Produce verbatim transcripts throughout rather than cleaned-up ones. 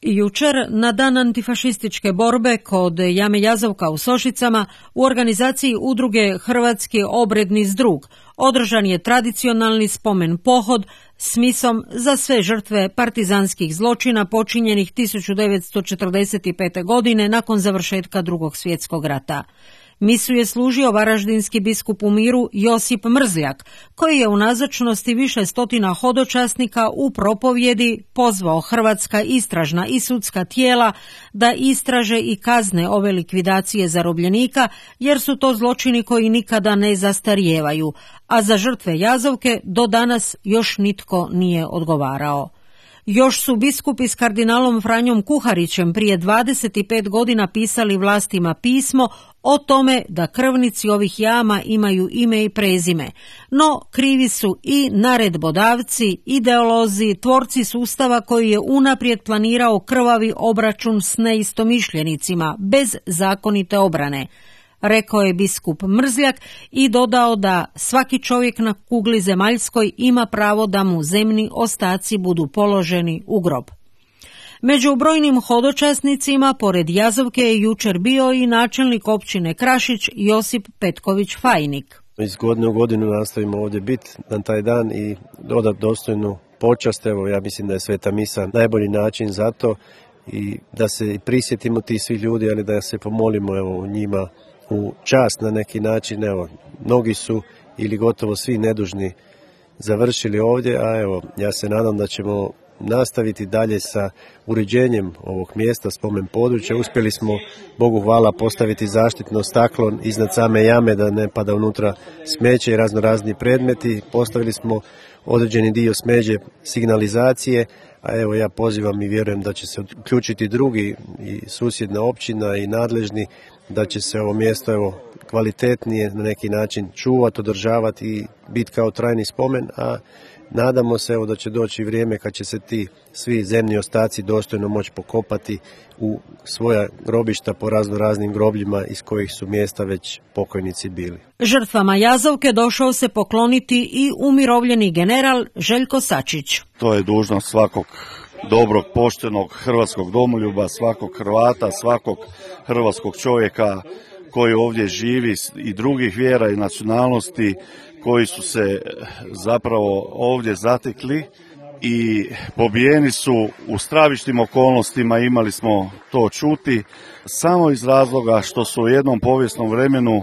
Jučer, na dan antifašističke borbe kod jame Jazovka u Sošicama, u organizaciji udruge Hrvatski obredni zdrug održan je tradicionalni spomen pohod s misom za sve žrtve partizanskih zločina počinjenih tisuću devetsto četrdeset pete. godine nakon završetka Drugog svjetskog rata. Misu je služio varaždinski biskup u miru Josip Mrzljak, koji je u nazočnosti više stotina hodočasnika u propovjedi pozvao hrvatska istražna i sudska tijela da istraže i kazne ove likvidacije zarobljenika, jer su to zločini koji nikada ne zastarijevaju, a za žrtve Jazovke do danas još nitko nije odgovarao. Još su biskupi s kardinalom Franjom Kuharićem prije dvadeset pet godina pisali vlastima pismo o tome da krvnici ovih jama imaju ime i prezime, no krivi su i naredbodavci, ideolozi, tvorci sustava koji je unaprijed planirao krvavi obračun s neistomišljenicima bez zakonite obrane, rekao je biskup Mrzljak i dodao da svaki čovjek na kugli zemaljskoj ima pravo da mu zemni ostaci budu položeni u grob. Među brojnim hodočasnicima pored Jazovke je jučer bio i načelnik općine Krašić Josip Petković Fajnik. Iz godine u godinu nastavimo ovdje biti na taj dan i dodati dostojnu počast. Evo, ja mislim da je Sveta misa najbolji način za to i da se prisjetimo tih svih ljudi, ali da se pomolimo evo u njima u čast na neki način. Evo, mnogi su ili gotovo svi nedužni završili ovdje, a evo, ja se nadam da ćemo nastaviti dalje sa uređenjem ovog mjesta, spomen područja. Uspjeli smo, Bogu hvala, postaviti zaštitno staklo iznad same jame da ne pada unutra smeće i razno razni predmeti. Postavili smo određeni dio smeđe signalizacije, a evo ja pozivam i vjerujem da će se uključiti drugi i susjedna općina i nadležni, da će se ovo mjesto evo kvalitetnije na neki način čuvati, održavati i biti kao trajni spomen, a nadamo se evo da će doći vrijeme kad će se ti svi zemni ostaci dostojno moći pokopati u svoja grobišta po razno raznim grobljima iz kojih su mjesta već pokojnici bili. Žrtvama Jazovke došao se pokloniti i umirovljeni general Željko Sačić. To je dužnost svakog dobrog, poštenog hrvatskog domoljuba, svakog Hrvata, svakog hrvatskog čovjeka koji ovdje živi i drugih vjera i nacionalnosti, koji su se zapravo ovdje zatekli i pobijeni su u stravičnim okolnostima, imali smo to čuti, samo iz razloga što su u jednom povijesnom vremenu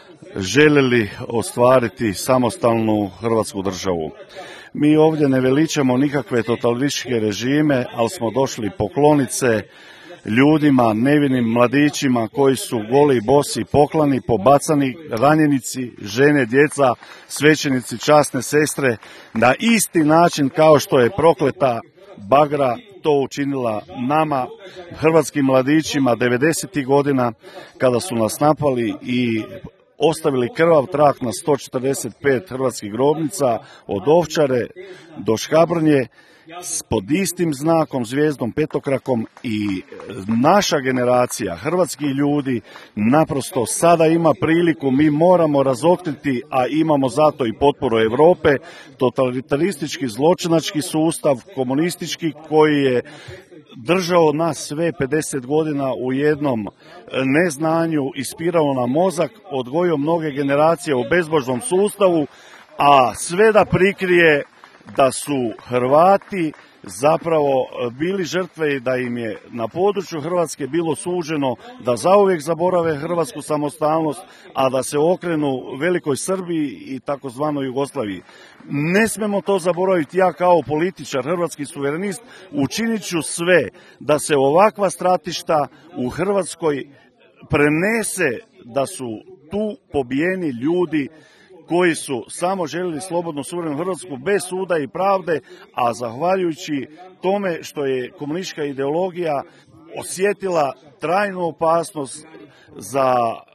željeli ostvariti samostalnu hrvatsku državu. Mi ovdje ne veličamo nikakve totalitarističke režime, ali smo došli pokloniti se ljudima, nevinim mladićima koji su goli, bosi, poklani, pobacani, ranjenici, žene, djeca, svećenici, časne sestre, na isti način kao što je prokleta bagra to učinila nama, hrvatskim mladićima devedesetih godina, kada su nas napali i ostavili krvav trag na sto četrdeset pet hrvatskih grobnica od Ovčare do Škabrnje, pod istim znakom, zvijezdom, petokrakom, i naša generacija, hrvatski ljudi, naprosto sada ima priliku, mi moramo razotkriti, a imamo zato i potporu Europe, totalitaristički zločinački sustav, komunistički, koji je držao nas sve pedeset godina u jednom neznanju, ispirao nam mozak, odgojio mnoge generacije u bezbožnom sustavu, a sve da prikrije da su Hrvati zapravo bili žrtve i da im je na području Hrvatske bilo suđeno da zauvijek zaborave hrvatsku samostalnost, a da se okrenu velikoj Srbiji i takozvanoj Jugoslaviji. Ne smemo to zaboraviti. Ja kao političar, hrvatski suverenist, učinit ću sve da se ovakva stratišta u Hrvatskoj prenese, da su tu pobijeni ljudi koji su samo željeli slobodnu suverenu Hrvatsku bez suda i pravde, a zahvaljujući tome što je komunistička ideologija osjetila trajnu opasnost za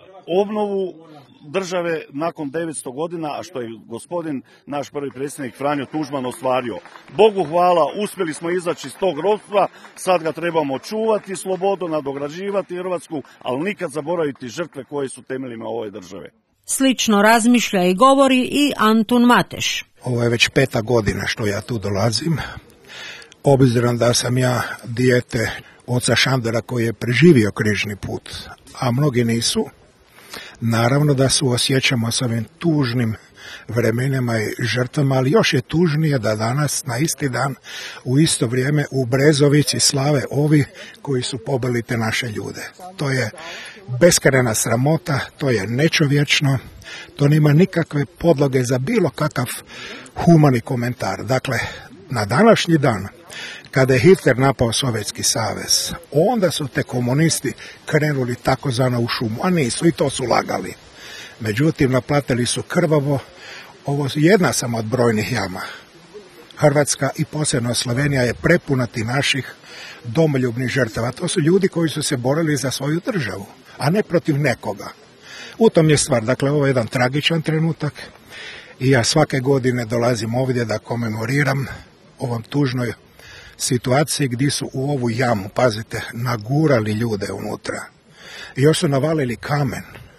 obnovu države nakon devetsto godina, a što je gospodin, naš prvi predsjednik Franjo Tuđman, ostvario. Bogu hvala, uspjeli smo izaći iz tog ropstva, sad ga trebamo čuvati, slobodu, nadograđivati Hrvatsku, ali nikad zaboraviti žrtve koje su temeljima ove države. Slično razmišlja i govori i Antun Mateš. Ovo je već peta godina što ja tu dolazim. Obzirom da sam ja dijete oca Šandora koji je preživio križni put, a mnogi nisu, naravno da se osjećamo s ovim tužnim vremenima i žrtvama, ali još je tužnije da danas na isti dan u isto vrijeme u Brezovici slave ovi koji su pobili te naše ljude. To je beskrajna sramota, to je nečovječno, to nema nikakve podloge za bilo kakav humani komentar. Dakle, na današnji dan, kada je Hitler napao Sovjetski savez, onda su te komunisti krenuli takozvano u šumu, a nisu, i to su lagali. Međutim, naplatili su krvavo. Ovo je jedna samo od brojnih jama. Hrvatska i posebno Slovenija je prepuna ti naših domoljubnih žrtava. To su ljudi koji su se borili za svoju državu, a ne protiv nekoga. U tom je stvar. Dakle, ovo je jedan tragičan trenutak i ja svake godine dolazim ovdje da komemoriram ovom tužnoj situaciji gdje su u ovu jamu, pazite, nagurali ljude unutra. I još su navalili kamen.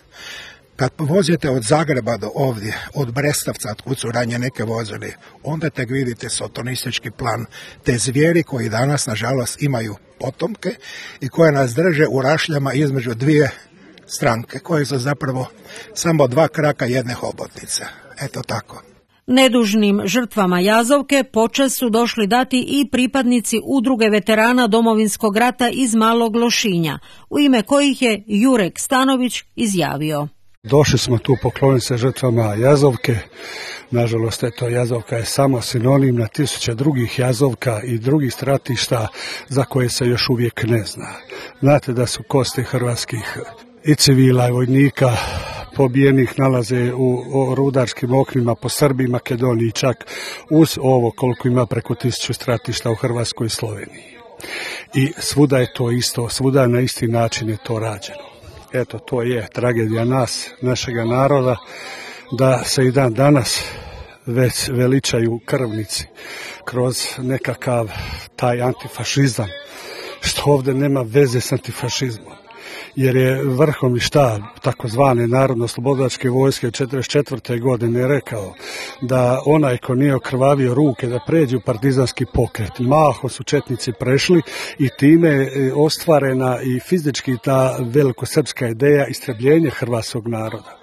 Kad vozite od Zagreba do ovdje, od Brestavca, otkud su ranije neke vozili, onda tek vidite sotonistički plan te zvijeri koji danas, nažalost, imaju potomke i koje nas drže u rašljama između dvije stranke, koje su zapravo samo dva kraka jedne hobotnice. Eto tako. Nedužnim žrtvama Jazovke počast su došli dati i pripadnici udruge veterana Domovinskog rata iz Malog Lošinja, u ime kojih je Jurek Stanović izjavio. Došli smo tu pokloniti se žrtvama Jazovke. Nažalost, eto, Jazovka je samo sinonim na tisuće drugih Jazovka i drugih stratišta za koje se još uvijek ne zna. Znate da su kosti hrvatskih i civila i vojnika pobijenih nalaze u rudarskim oknima po Srbiji, Makedoniji, čak uz ovo koliko ima preko tisuću stratišta u Hrvatskoj i Sloveniji. I svuda je to isto, svuda na isti način je to rađeno. Eto, to je tragedija nas, našega naroda, da se i dan danas već veličaju krvnici kroz nekakav taj antifašizam, što ovdje nema veze s antifašizmom. Jer je vrhovni štab takozvane narodno-slobodačke vojske četrdeset četvrte godine rekao da onaj ko nije okrvavio ruke da pređe u partizanski pokret. Mahom su četnici prešli i time je ostvarena i fizički ta velikosrpska ideja istrebljenja hrvatskog naroda.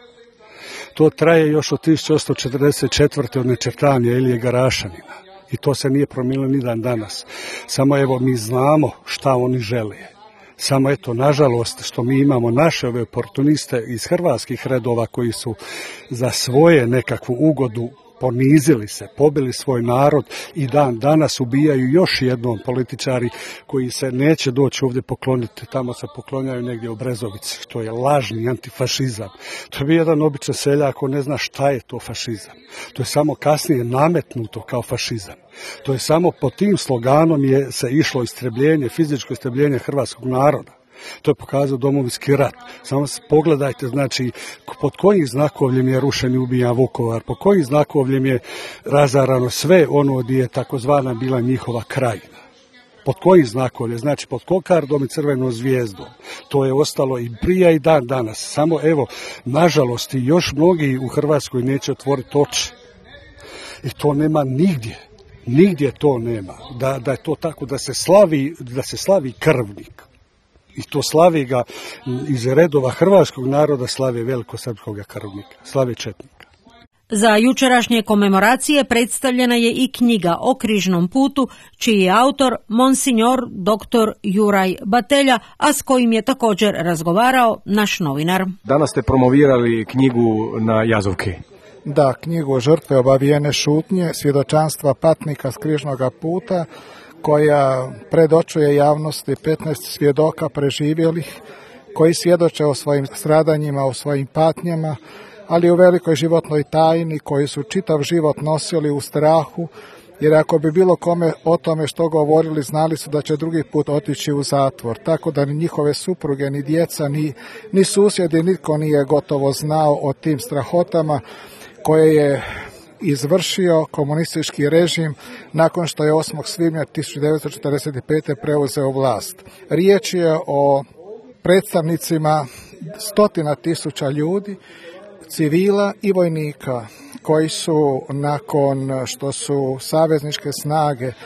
To traje još od tisuću osamsto četrdeset četvrte od nečertanja Ilije Garašanina i to se nije promijenilo ni dan danas. Samo evo mi znamo šta oni žele. Samo eto, nažalost, što mi imamo naše ove oportuniste iz hrvatskih redova koji su za svoje nekakvu ugodu ponizili se, pobili svoj narod i dan danas ubijaju još jednom političari koji se neće doći ovdje pokloniti, tamo se poklonjaju negdje u Brezovici. To je lažni antifašizam. To bi jedan običan seljak ko ne zna šta je to fašizam. To je samo kasnije nametnuto kao fašizam. To je samo pod tim sloganom je se išlo istrebljenje, fizičko istrebljenje hrvatskog naroda. To je pokazao Domovinski rat. Samo pogledajte, znači, pod kojim znakovljem je rušen i ubijan Vukovar, pod kojim znakovljem je razarano sve ono gdje je takozvana bila njihova krajina. Pod kojim znakovljem, znači pod kokardom i crvenom zvijezdom. To je ostalo i prije i dan danas. Samo evo, nažalost, i još mnogi u Hrvatskoj neće otvoriti oči. I to nema nigdje. Nigdje to nema. Da, da je to tako da se slavi, da se slavi krvnik. I to slavi ga iz redova hrvatskog naroda, slavi velikosrpskog krvnika, slavi četnika. Za jučerašnje komemoracije predstavljena je i knjiga o križnom putu, čiji je autor monsignor doktor Juraj Batelja, a s kojim je također razgovarao naš novinar. Danas ste promovirali knjigu na Jazovki. Da, knjigu Žrtve obavijene šutnje, svjedočanstva patnika s križnog puta, koja predočuje javnosti petnaest svjedoka preživjelih, koji svjedoče o svojim stradanjima, o svojim patnjama, ali u velikoj životnoj tajni, koji su čitav život nosili u strahu, jer ako bi bilo kome o tome što govorili, znali su da će drugi put otići u zatvor. Tako da ni njihove supruge, ni djeca, ni, ni susjedi, nitko nije gotovo znao o tim strahotama koje je izvršio komunistički režim nakon što je osmog svibnja tisuću devetsto četrdeset pete preuzeo vlast. Riječ je o predstavnicima stotina tisuća ljudi, civila i vojnika, koji su nakon što su savezničke snage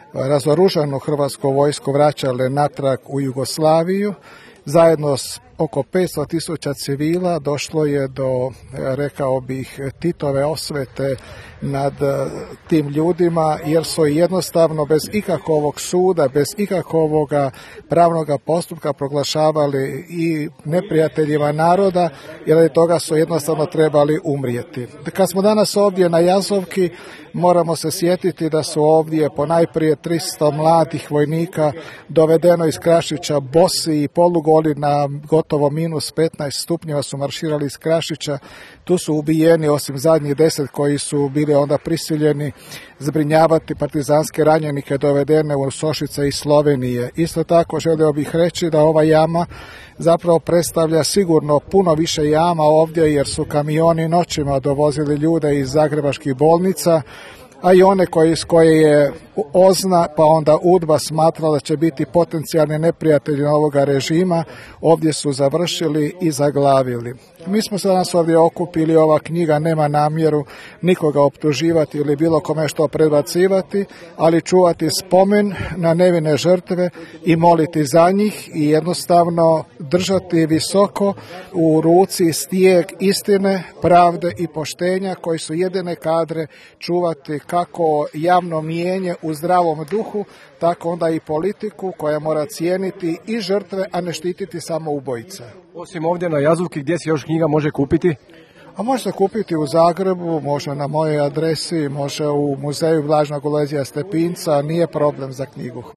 razoružanu hrvatsku vojsku vraćale natrag u Jugoslaviju. Zajedno s oko petsto tisuća civila došlo je do, rekao bih, Titove osvete nad tim ljudima, jer su jednostavno bez ikakvog suda, bez ikakvog pravnog postupka proglašavali i neprijateljima naroda, jer od toga su jednostavno trebali umrijeti. Kad smo danas ovdje na Jazovki, moramo se sjetiti da su ovdje ponajprije tristo mladih vojnika dovedeno iz Krašića bosi i polugoli na gotovo minus petnaest stupnjeva su marširali iz Krašića. Tu su ubijeni, osim zadnjih deset koji su bili onda prisiljeni zbrinjavati partizanske ranjenike dovedene u Sošice iz Slovenije. Isto tako želio bih reći da ova jama zapravo predstavlja sigurno puno više jama ovdje, jer su kamioni noćima dovozili ljude iz zagrebačkih bolnica, a i one koji, s koje je OZNA pa onda UDBA smatrala da će biti potencijalni neprijatelji ovoga režima, ovdje su završili i zaglavili. Mi smo se danas ovdje okupili, ova knjiga nema namjeru nikoga optuživati ili bilo kome što predbacivati, ali čuvati spomen na nevine žrtve i moliti za njih i jednostavno držati visoko u ruci stijeg istine, pravde i poštenja koji su jedine kadre čuvati kako javno mijenje u zdravom duhu, tako onda i politiku koja mora cijeniti i žrtve, a ne štititi samo ubojice. Osim ovdje na Jazovki, gdje se još knjiga može kupiti? A može se kupiti u Zagrebu, može na mojoj adresi, može u muzeju Blažnog Alojzija Stepinca, nije problem za knjigu.